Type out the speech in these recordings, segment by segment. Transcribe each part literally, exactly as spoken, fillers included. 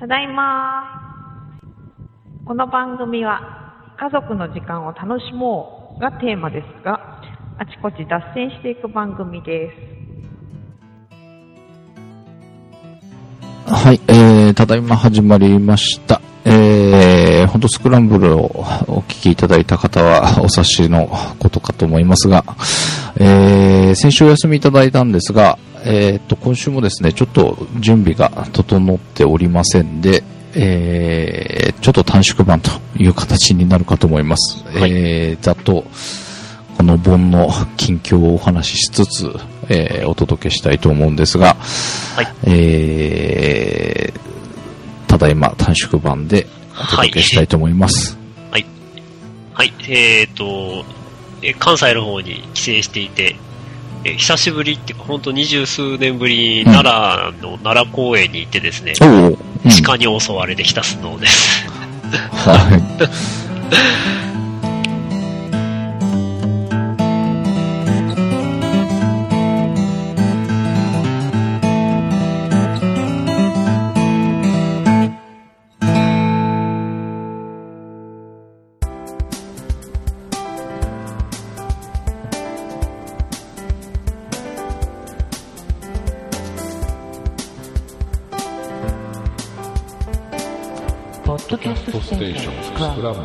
ただいま。この番組は家族の時間を楽しもうがテーマですが、あちこち脱線していく番組です。 はい、えー、ただいま始まりました。えー、ほんとスクランブルをお聞きいただいた方はお察しのことかと思いますが、えー、先週お休みいただいたんですが、えーと、今週もですね、ちょっと準備が整っておりませんで、えー、ちょっと短縮版という形になるかと思います。はい、えー、ざっと、この盆の近況をお話ししつつ、えー、お届けしたいと思うんですが、はい、えー、ただいま短縮版でお届けしたいと思います。 はい。はい。はい、えーと、え関西の方に帰省していて、え久しぶりっていうか、ほんと二十数年ぶり、うん、奈良の奈良公園に行ってですね、うん、鹿に襲われてきたスノーです。はい。 ポッドキャストステーションスクランブル。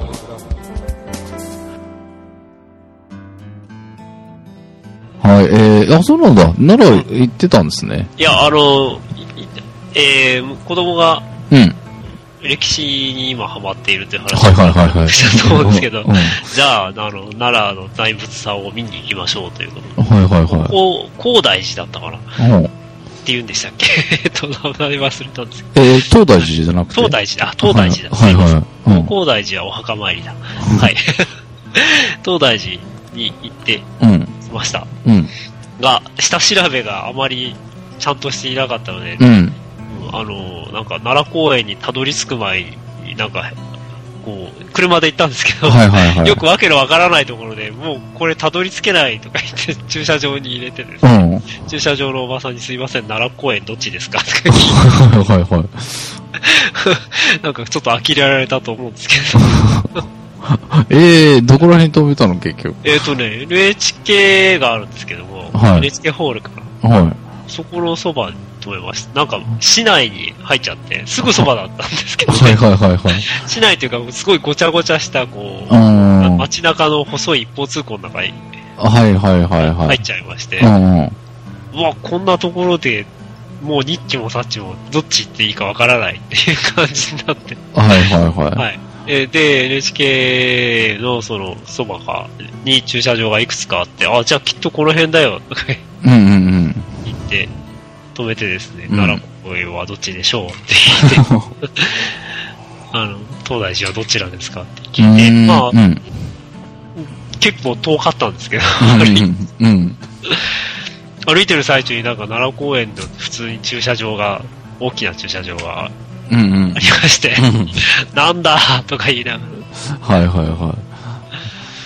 はい、えー、あ、そうなんだ。奈良行ってたんですね。 いや、あの、えー、子供が、うん。歴史に今ハマっているという話をしたと思うんですけど、うん、じゃあ、あの、奈良の大仏さんを見に行きましょうということで。はいはいはい。ここ、高大寺だったかな。うん。って言うんでしたっけえっと、名前忘れたんですけど。 えー、東大寺じゃなくて東大寺だ。東大寺だ。はいはい、はい。うん、高大寺はお墓参りだ。はい。東大寺に行ってきました。うん。が、下調べがあまりちゃんとしていなかったので、うん。あの、なんか奈良公園にたどり着く前に、なんか、こう、車で行ったんですけど、はいはいはい、よくわけのわからないところで、もうこれたどり着けないとか言って駐車場に入れてですね、うん、駐車場のおばさんにすいません、奈良公園どっちですかとか聞いて、はいはいはい。なんかちょっと呆れられたと思うんですけど。 えー、どこら辺止めたの結局。 えっとね、エヌエイチケー があるんですけども、はい、エヌエイチケー ホールかな。はい。そこのそばに止めました。なんか、市内に入っちゃって、すぐそばだったんですけど、ね、はいはいはいはい。市内というか、すごいごちゃごちゃした、こう、街中の細い一方通行の中に、 はいはいはいはい。 入っちゃいまして、うわ、こんなところで、もうニッチもサッチも、どっち行っていいかわからないっていう感じになって。はいはいはい。はい。えで、エヌエイチケー のその、そばか、に駐車場がいくつかあって、あ、じゃあきっとこの辺だよ、とか言って、止めてですね、うん、奈良公園はどっちでしょうって言って、あの、東大寺はどちらですかって聞いて、まあ、うん、結構遠かったんですけど、うん、歩いてる最中になんか奈良公園の普通に駐車場が、大きな駐車場がありまして、うんうん、なんだとか言いながら、はいはいはい。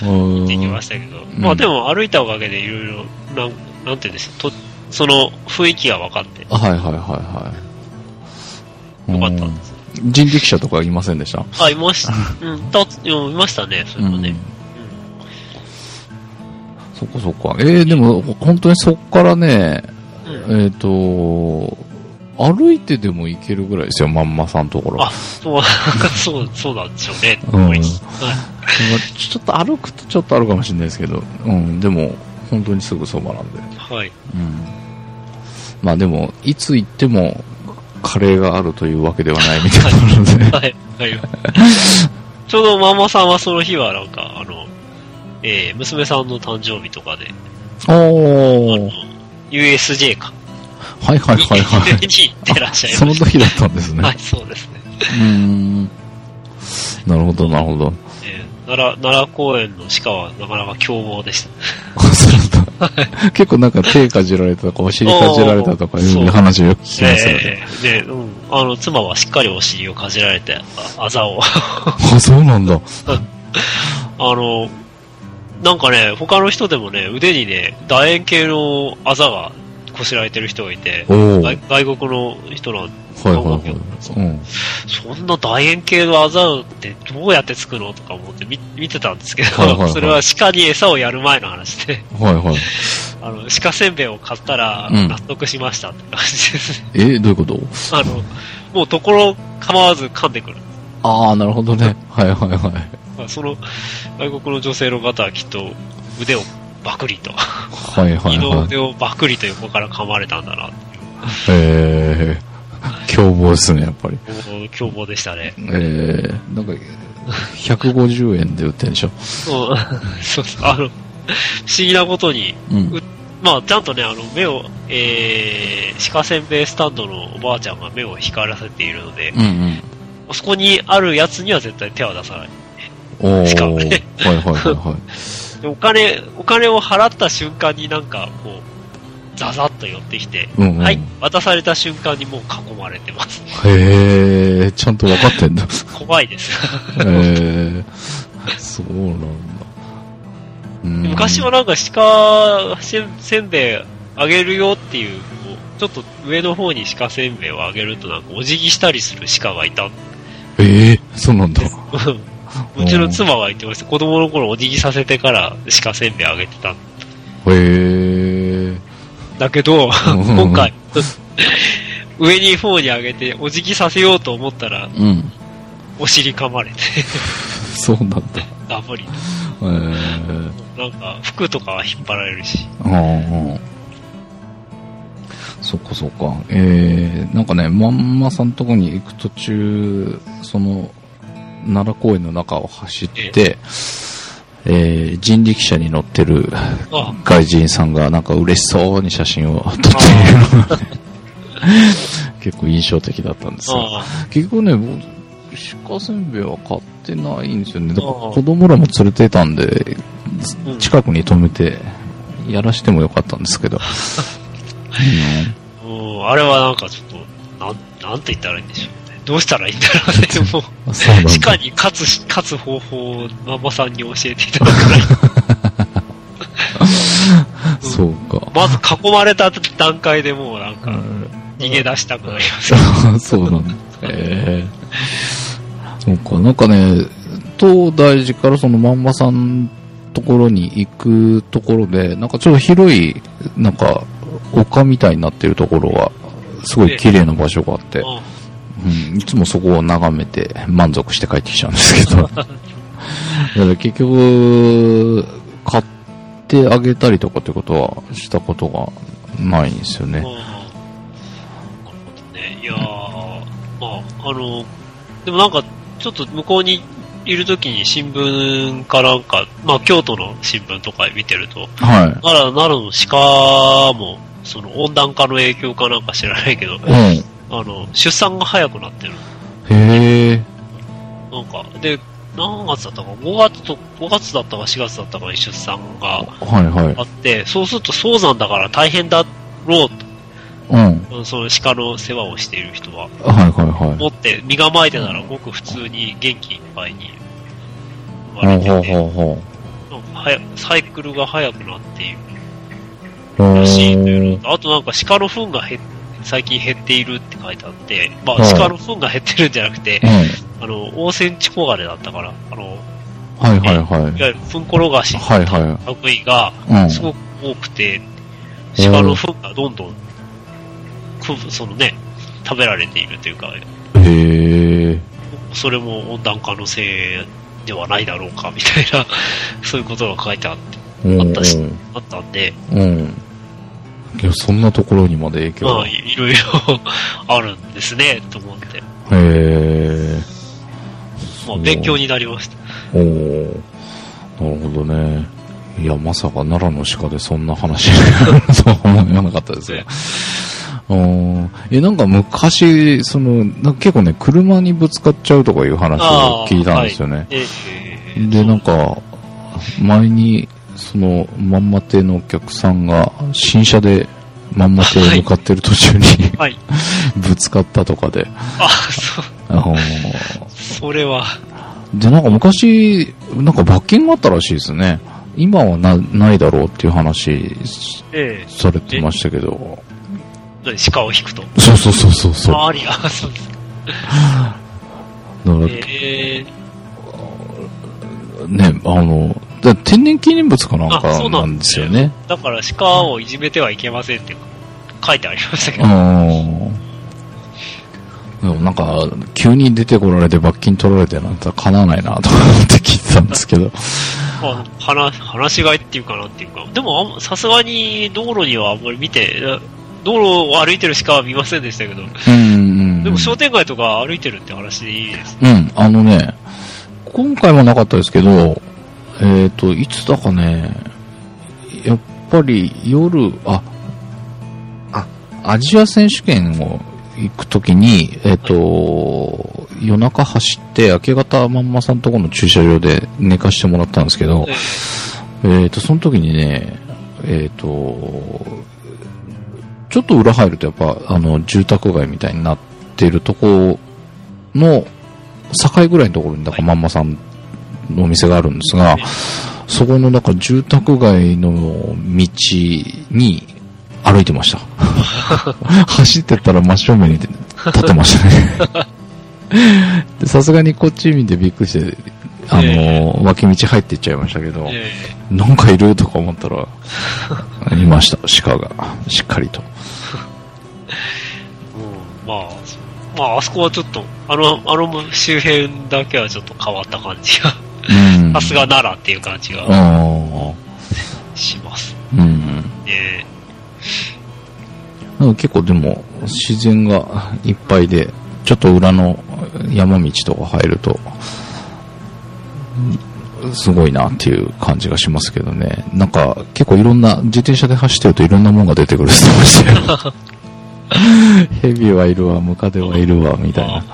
行ってきましたけど、まあでも歩いたおかげでいろいろ、なん、なんていうんですか、その雰囲気が分かって。はいはいはいはい。よかったんです。 人力車とかいませんでした？ あ、いました。うん、た、いましたね、それもね。うん、 そっかそっか。えー、でも本当にそっからね、うん、えっ、ー、と、歩いてでも行けるぐらいですよ、まんまさんのところ。 あ、そう、そう、そうなんでしょうね。うん。はい、 ちょっと歩くとちょっとあるかもしれないですけど、うん、でも、本当にすぐそばなんで。はい。うん。まあでも、いつ行っても、カレーがあるというわけではないみたいなので。はい。はい。 ちょうどママさんはその日はなんか、あの、えー、娘さんの誕生日とかで。おー。ユーエスジェー か。 はいはいはいはい。 に行ってらっしゃいました。 その時だったんですね。 はい、そうですね。 うーん。なるほどなるほど。 奈良、奈良公園の鹿はなかなか凶暴でした。 結構なんか手かじられたとかお尻かじられたとかいう話をよく聞きますよね。 で、うん、あの妻はしっかりお尻をかじられてあざを。 あ、そうなんだ。 あのなんかね他の人でもね腕にね楕円形のあざがこしらえてる人がいて、外, 外国の人なんで、はいはいはい、うん、そんな楕円形のあざってどうやってつくのとか思って見見てたんですけど、はいはいはい、それは鹿に餌をやる前の話で、はいはい、あの鹿せんべいを買ったら納得しましたって感じですね。 うん、えどういうこと？ あのもうところ構わず噛んでくる。 ああなるほどね。はいはいはい。 その外国の女性の方はきっと腕をバクリと、 はいはいはい、 二の腕をバクリと横から噛まれたんだなっていう。へー。凶暴ですね、やっぱり。 凶暴でしたね。 えー、なんか、ひゃくごじゅうえんで売ってるんでしょ。 そう、そうそう。あの、不思議なことに、うん、まあ、ちゃんとね、あの、目を、えー、鹿せんべいスタンドのおばあちゃんが目を光らせているので、うんうん、そこにあるやつには絶対手は出さない。 おしかもね。 はいはいはいはい。 お金、お金を払った瞬間になんか、こう、ザザッと寄ってきて、うんうん、はい、渡された瞬間にもう囲まれてます。 へー、ちゃんと分かってんだ。 怖いです。 へー、そうなんだ。 うん昔はなんか鹿せんべいあげるよっていう、ちょっと上の方に鹿せんべいをあげるとなんかお辞儀したりする鹿がいた。 えー、そうなんだ。 うちの妻が言ってました。子供の頃お辞儀させてから鹿せんべいあげてた。へー。 だけど、今回、上に方に上げて、お辞儀させようと思ったら、うん、お尻噛まれて。 そうなんだ。 ガブリ。 えー、 なんか、服とかは引っ張られるし。 ああ。そっかそっか。えー、なんかね、まんまさんとこに行く途中、その、奈良公園の中を走って、えーえー、人力車に乗ってる外人さんがなんか嬉しそうに写真を撮っているのが結構印象的だったんですが、結局ね、鹿せんべいは買ってないんですよね。だから子供らも連れてたんで、近くに止めてやらしてもよかったんですけど。 うん、あれはなんかちょっと、なん、なんて言ったらいいんでしょう。どうしたらいいんだろうね。もう、鹿に勝つ、勝つ方法をママさんに教えていただかないと。そうか。 まず囲まれた段階でもうなんか、逃げ出したくなりますよ。そうなんだ。へえ。そうか。なんかね、東大寺からそのママさんところに行くところで、なんかちょっと広い、なんか、丘みたいになってるところが、すごい綺麗な場所があって、うん、いつもそこを眺めて満足して帰ってきちゃうんですけどだから結局買ってあげたりとかってことはしたことがないんですよね。なるほどね。いやー、まああのでもなんかちょっと向こうにいるときに新聞かなんか、まあ京都の新聞とか見てると、はい、奈良奈良の鹿もその温暖化の影響かなんか知らないけど。うんあの、出産が早くなってる。 へえ。 なんか、で、何月だったか、ごがつと、ごがつだったかしがつだったかに出産があって、はいはい、そうすると早産だから大変だろうと、うん、その鹿の世話をしている人は、はいはいはい、持って、身構えてならごく普通に元気いっぱいに生まれてて、ほうほうほうなんかはやサイクルが早くなっているらしいというのと、あとなんか鹿の糞が減って、最近減っているって書いてあって、まあ、はい、鹿の糞が減ってるんじゃなくて、はい、あの、オオセンチコガネだったから、あの、 はいはいはい。いわゆる糞転がしの類がすごく多くて、はいはい、鹿の糞がどんどん、そのね、食べられているというか、 へー。 それも温暖化のせいではないだろうか、みたいな、そういうことが書いてあって、あったし、あったんで、うんいやそんなところにまで影響が、 まあ、いろいろあるんですねと思って。へえ。 まあ勉強になりました。 おお、なるほどね。いやまさか奈良の鹿でそんな話になるとは思わなかったですよ。ね、えなんか昔そのなんか結構ね車にぶつかっちゃうとかいう話を聞いたんですよね。はいえー、でなんか前にそのまんま亭のお客さんが新車でまんま亭へ向かってる途中に、はい、ぶつかったとかであそうあそれはでなんか昔なんか罰金があったらしいですね。 今はなないだろうっていう話、 ええ、 されてましたけど。 何、鹿を引くと。 そうそうそうそうそう。 あり、あ、そうです。 だから、えー、ね、あの、だ天然記念物かなんかなんですよね。 だから鹿をいじめてはいけませんって書いてありましたけど。 でもなんか、急に出てこられて罰金取られてなんてかなわないなと思って聞いてたんですけど。 まあ、話、話し飼いっていうかなっていうか。でも、さすがに道路にはあんまり見て、道路を歩いてる鹿は見ませんでしたけど。うんうんうん、でも商店街とか歩いてるって話でいいですね。うん、あのね、今回もなかったですけど、えっと、いつだかね、やっぱり夜、あ、あ、アジア選手権を行くときに、えっと、はい、夜中走って、明け方まんまさんとこの駐車場で寝かしてもらったんですけど、えー、えっと、その時にね、えっと、ちょっと裏入るとやっぱ、あの、住宅街みたいになってるとこの、境ぐらいのところに、だからまんまさんのお店があるんですが、そこの、だから住宅街の道に歩いてました。走ってったら真正面に立ってましたね。さすがにこっち見てびっくりして、あの、えー、脇道入っていっちゃいましたけど、えー、なんかいるとか思ったら、いました、鹿が。しっかりと。 うん、まあ、まあ、あそこはちょっと、あの、あの周辺だけはちょっと変わった感じが、さすが奈良っていう感じがします。うん。えー、なんか結構でも、自然がいっぱいで、ちょっと裏の山道とか入ると、すごいなっていう感じがしますけどね。なんか結構いろんな、自転車で走ってるといろんなものが出てくるって言ってましたよ。ヘビはいるわ、ムカデはいるわ、みたいな。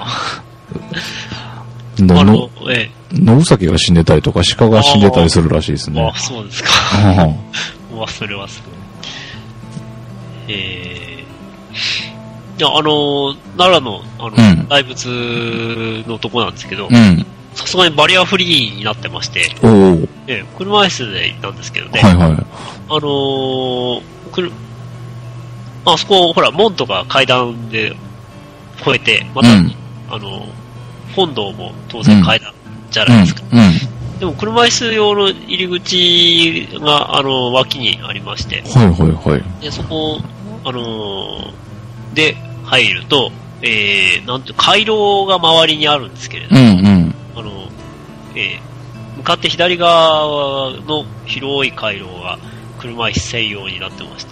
の、の、ええ、野ウサギが死んでたりとか、鹿が死んでたりするらしいですね。 ああ、そうですか。うわ、それはすごい。えー、いや、あの、奈良の、あの、うん、大仏のとこなんですけど、うんさすがにバリアフリーになってまして、ええ、車椅子で行ったんですけどね、はいはい、あのー、くるあそこ、ほら、門とか階段で越えて、また、うん、あの、本堂も当然階段じゃないですか。うんうん、でも、車椅子用の入り口が、あの、脇にありまして、はいはいはい。で、そこ、あのー、で入ると、えー、なんて、回廊が周りにあるんですけれども、うんうんあの、えー、向かって左側の広い回廊が車椅子専用になってました。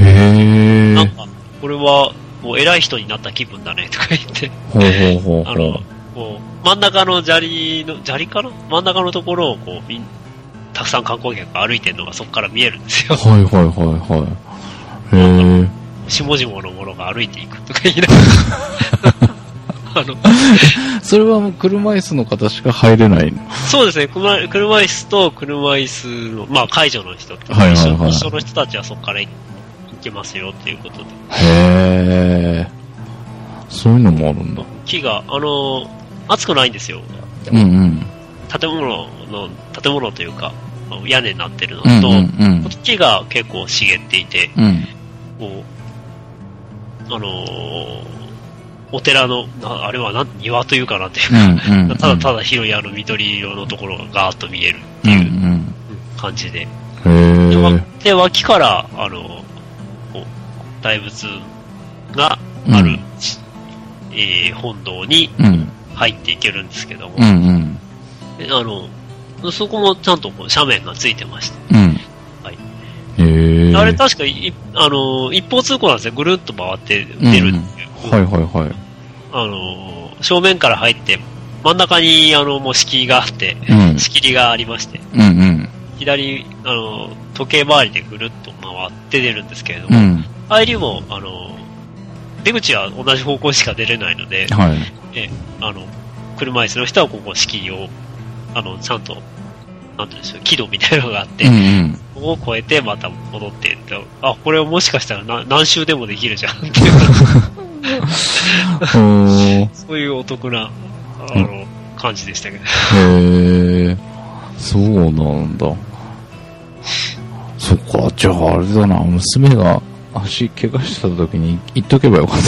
へー。なんか、これはもう偉い人になった気分だねとか言って。ほうほうほうほう。あの、こう、真ん中の砂利の、砂利かな真ん中のところをこう、みんたくさん観光客が歩いてるのがそこから見えるんですよ。はいはいはいはい。へー。下々の者が歩いていくとか言いながら。あのそれはもう車椅子の方しか入れないの？ そうですね。車、車椅子と車椅子の、まあ、介助の人と、はいはいはい、一緒の人たちはそこから行けますよっていうことで。 へー。そういうのもあるんだ。 木が、あの、熱くないんですよ。 うんうん。 建物の、建物というか、屋根になってるのと、うんうんうん、木が結構茂っていて、うん、こう、あのー、お寺の、あれはな庭というかなっていうか、うんうんうん、ただただ広いあの緑色のところがガーッと見えるっていう感じで。うんうん、で, で、脇から、あの、こう大仏がある、うんえー、本堂に入っていけるんですけども、うんうん、あのそこもちゃんとこう斜面がついてまして、うんはい、あれ確かいあの一方通行なんですよ。ぐるっと回って出るっていう。うんはいはいはい。あの、正面から入って、真ん中に、あの、もう敷居があって、うん、仕切りがありまして、うんうん、左、あの、時計回りでぐるっと回って出るんですけれども、うん、入りも、あの、出口は同じ方向しか出れないので、はい、え、あの、車椅子の人はここ敷居を、あの、ちゃんと、なんていうんですか、軌道みたいなのがあって、うんうん、ここを越えてまた戻っていって、あ、これはもしかしたらな何周でもできるじゃんっていうそういうお得なあの感じでしたけど。 へー、そうなんだ。 そっか、じゃああれだな、娘が足怪我した時に言っとけばよかった。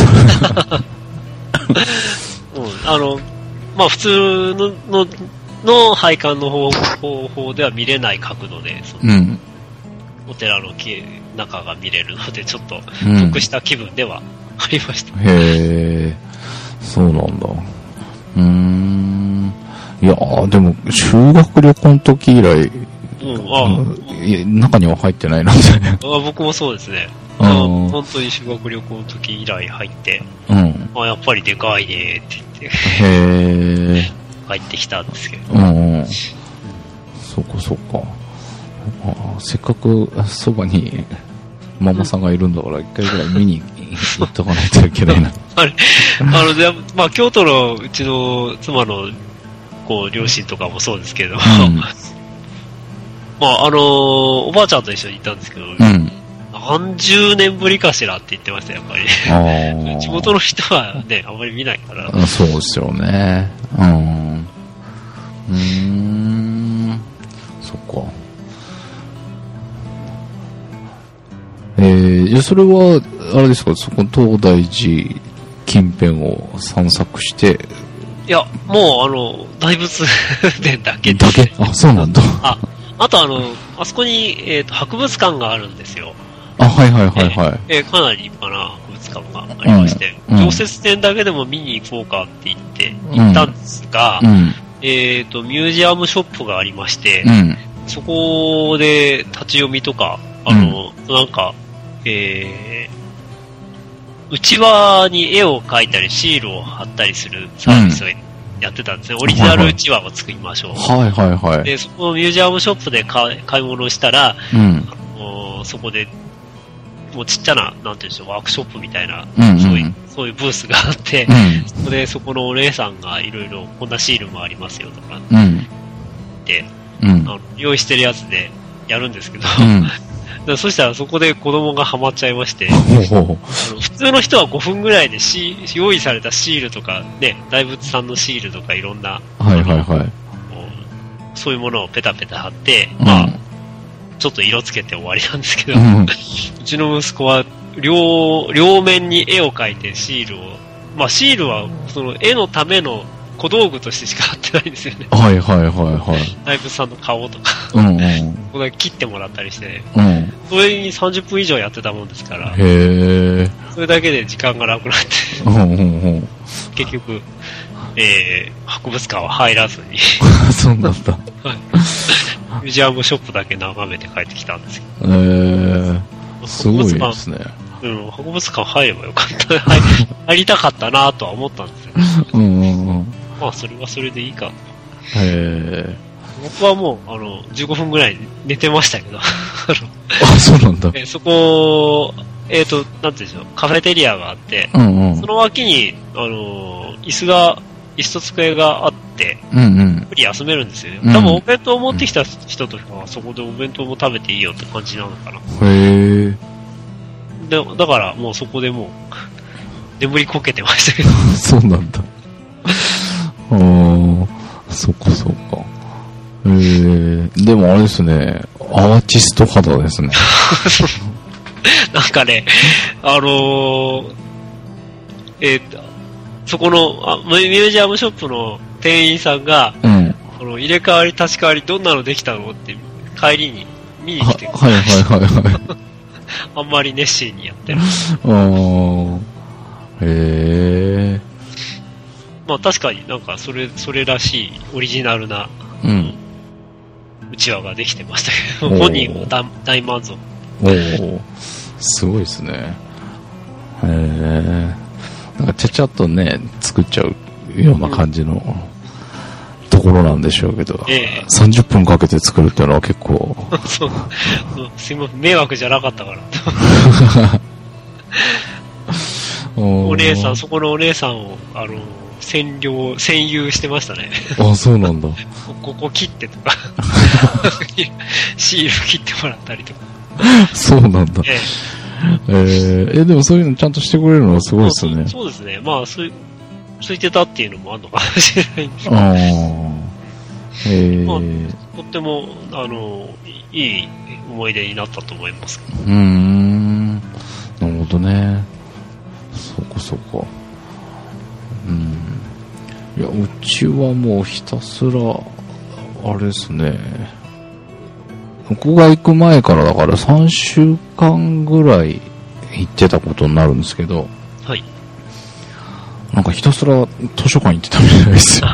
うん、あの、まあ普通の、の、の配管の方法では見れない角度で、そのうん、お寺の中が見れるので、ちょっと得した気分ではありました。 うん、へー、そうなんだ。うーん。いやー、でも、修学旅行の時以来、うん、ああ中には入ってないな、みたいな。 僕もそうですね。あの本当に修学旅行の時以来入って、うん、あやっぱりでかいねって言って、へー。入ってきたんですけど。うん、うん。 そっかそっか。あせっかくそばにママさんがいるんだから一回ぐらい見に行っとかないといけないな。 あれ、あの、でまあ、京都のうちの妻のこう両親とかもそうですけど、うん、まあ、あのー、おばあちゃんと一緒に行ったんですけど、うん、何十年ぶりかしらって言ってました、やっぱり。地元の人はね、あんまり見ないから。 そうですよね。うん。うーん。そっか。えー、それは、あれですか、そこ、東大寺近辺を散策して。 いや、もう、あの、大仏殿だけだけあ、そうなんだ。 あ、あとあの、あそこに、えっと、博物館があるんですよ。 あ、はいはいはいはい。 えー、かなり立派な博物館がありまして、うん、常設展だけでも見に行こうかって言って、行ったんですが、うん、えっと、ミュージアムショップがありまして、うん、そこで立ち読みとか、あの、うん、なんか、えー、内輪に絵を描いたりシールを貼ったりするサービスをやってたんですね。うん、オリジナル内輪を作りましょう。 はいはいはい。 で、そこのミュージアムショップで買い物をしたら、うん、あのそこで、もうちっちゃな、なんていうんでしょう、ワークショップみたいな、うんうん、そういう、そういうブースがあって、うん、そこでそこのお姉さんがいろいろこんなシールもありますよとか、うん、で、うん、あの用意してるやつでやるんですけど、うんだそしたらそこで子供がハマっちゃいましてあの普通の人はごふんぐらいでシ用意されたシールとかね大仏さんのシールとかいろんな、 はいはいはい、 そういうものをペタペタ貼って、うん、まあちょっと色つけて終わりなんですけど、うん、うちの息子は両両面に絵を描いてシールをまあシールはその絵のための小道具としてしか貼ってないんですよね。 はいはいはいはい。 大仏さんの顔とか、 うんうん、 これ切ってもらったりして、うん、それにさんじゅっぷん以上やってたもんですから、 へーそれだけで時間がなくなって、 うんうんうん、 結局、えー、博物館は入らずにそうなんだ。 はい。ミュージアムショップだけ眺めて帰ってきたんですけど。 へーすごいですね。 うん、博物館入ればよかった。入, 入りたかったなとは思ったんですよ。 うんうんうん。 まあ、それはそれでいいか。 へー。 僕はもう、あの、じゅうごふんぐらい寝てましたけど。あ、 そうなんだ。 えそこ、えっ、ー、と、なんていうんでしょう、カフェテリアがあって、うんうん、その脇に、あの、椅子が、椅子と机があって、うんうん、ゆっくり休めるんですよね。多分お弁当を持ってきた人とかは、そこでお弁当も食べていいよって感じなのかな。 へー。 で、だからもうそこでもう、眠りこけてましたけど。 そうなんだ。ああ、そっかそっか。えー、でもあれですね、アーティスト肌ですね。 なんかね、あのー、えー、そこのあミュージアムショップの店員さんが、うん、この入れ替わり立ち替わりどんなのできたのって帰りに見に来てくれて、 はいはいはいはい。 あんまり熱心にやってる。 あー、へー。 まあ確かになんかそれ、それらしいオリジナルな、うん、うちわができてましたけど、本人は大, 大満足。 おー、すごいですね。へー。なんかちゃちゃっとね、作っちゃうような感じの、うん、ところなんでしょうけど、えー、さんじゅっぷんかけて作るっていうのは結構。 そう。すいません、迷惑じゃなかったから。お姉さん、そこのお姉さんを、あの、占領、占有してましたね。 あ、そうなんだ。 ここ切ってとか、シール切ってもらったりとか。 そうなんだ。ええー、え、でもそういうのちゃんとしてくれるのはすごいですね。 そう、そうですね。まあ、そう、ついてたっていうのもあるのかもしれないんですけど。ああ。 えー、まあ、 とっても、あの、いい思い出になったと思います。 うーん。なるほどね。そこそこ。うん。いや、うちはもうひたすら、あれですね。ここが行く前からだからさんしゅうかんぐらい行ってたことになるんですけど。 はい。 なんかひたすら図書館行ってたみたいですよ。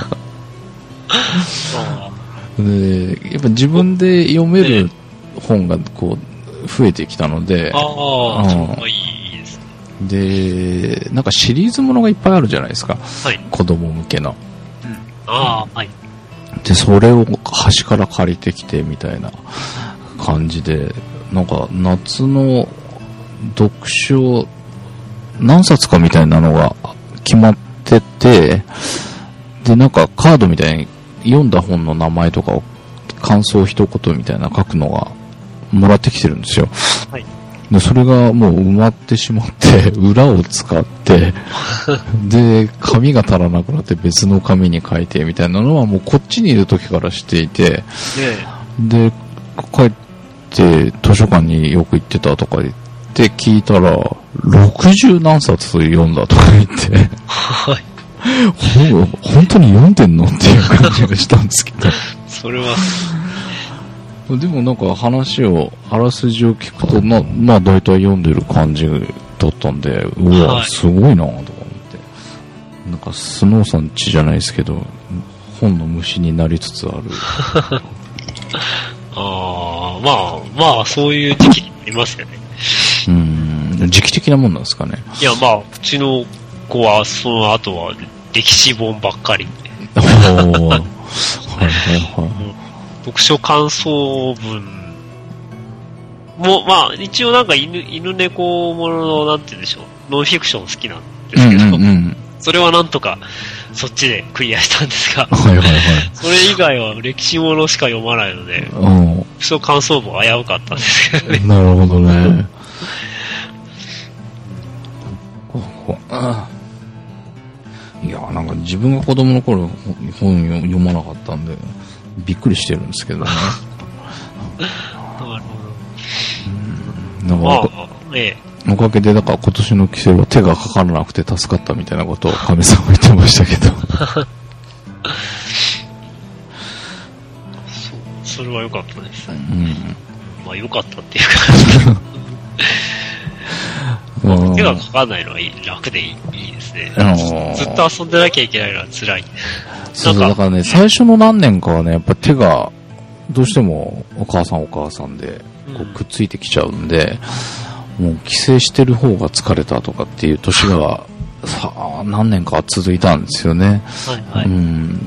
で、やっぱ自分で読める本がこう増えてきたので、 ああ、いいですね。で、なんかシリーズものがいっぱいあるじゃないですか。 はい。 子供向けの。 うん、ああ、はい。 で、それを端から借りてきてみたいな感じで、なんか夏の読書何冊かみたいなのが決まってて、で、なんかカードみたいに読んだ本の名前とかを感想一言みたいな書くのがもらってきてるんですよ。 はい。 で、それがもう埋まってしまって、裏を使って、で、紙が足らなくなって別の紙に書いてみたいなのはもうこっちにいる時からしていて、で、帰って図書館によく行ってたとか言って聞いたら、ろくじゅうなんさつ読んだとか言って、 はい。 本当に読んでんのっていう感じがしたんですけど。 それは。 でもなんか話を、あらすじを聞くと、まあ、まあ大体読んでる感じだったんで、うわ、はい、すごいなとか思って。なんかスノーさんちじゃないですけど、本の虫になりつつある。 ああ、まあ、まあ、そういう時期いますよね。 うん、時期的なもんなんですかね。 いや、まあ、うちの子はその後は歴史本ばっかり。 おー。はいはいはい。 読書感想文も、まあ、一応なんか犬、犬猫ものの、なんて言うんでしょう、ノンフィクション好きなんですけど、うんうんうん、それはなんとか、そっちでクリアしたんですが、 はいはいはい、 それ以外は歴史ものしか読まないので、読書感想文は危うかったんですけどね。 なるほどね。いや、なんか自分が子供の頃本読まなかったんで、びっくりしてるんですけどね。 なるほど。 うん、なんか、 ああ、ええ、おかげで、だから今年の帰省は手がかからなくて助かったみたいなことを神さんは言ってましたけど。 そうそれは良かったですね。うん、まあ良かったっていうか、まあ、手がかかんないのはいい、楽でいい、いいですね。ずっと遊んでなきゃいけないのは辛い。 そうそう、だからね、最初の何年かはね、やっぱ手が、どうしてもお母さんお母さんで、こうくっついてきちゃうんで、うん、もう帰省してる方が疲れたとかっていう年が、さあ、何年か続いたんですよね。 はいはい。うん。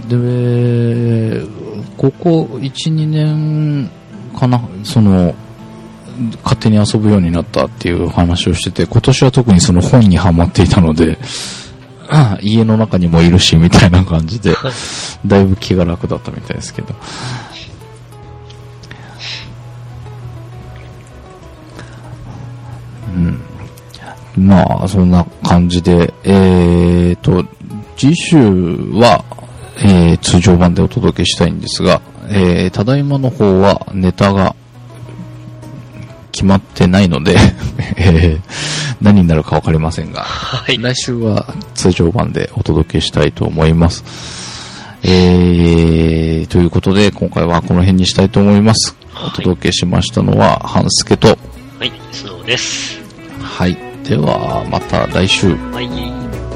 で、ここいち、にねんかな、その、勝手に遊ぶようになったっていう話をしてて、今年は特にその本にハマっていたので、家の中にもいるしみたいな感じでだいぶ気が楽だったみたいですけど、うん、まあそんな感じで、えーと次週は、えー、通常版でお届けしたいんですが、えー、ただいまの方はネタが決まってないので、えー、何になるかわかりませんが、はい、来週は通常版でお届けしたいと思います。えー、ということで今回はこの辺にしたいと思います。お届けしましたのは半助と、 はい、そうです。 はい、ではまた来週。 はい。